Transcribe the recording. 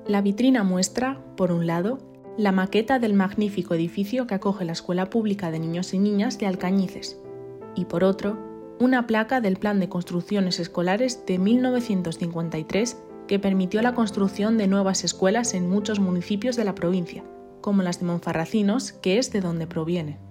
La vitrina muestra, por un lado, la maqueta del magnífico edificio que acoge la Escuela Pública de Niños y Niñas de Alcañices, y por otro, una placa del Plan de Construcciones Escolares de 1953 que permitió la construcción de nuevas escuelas en muchos municipios de la provincia, como las de Monfarracinos, que es de donde proviene.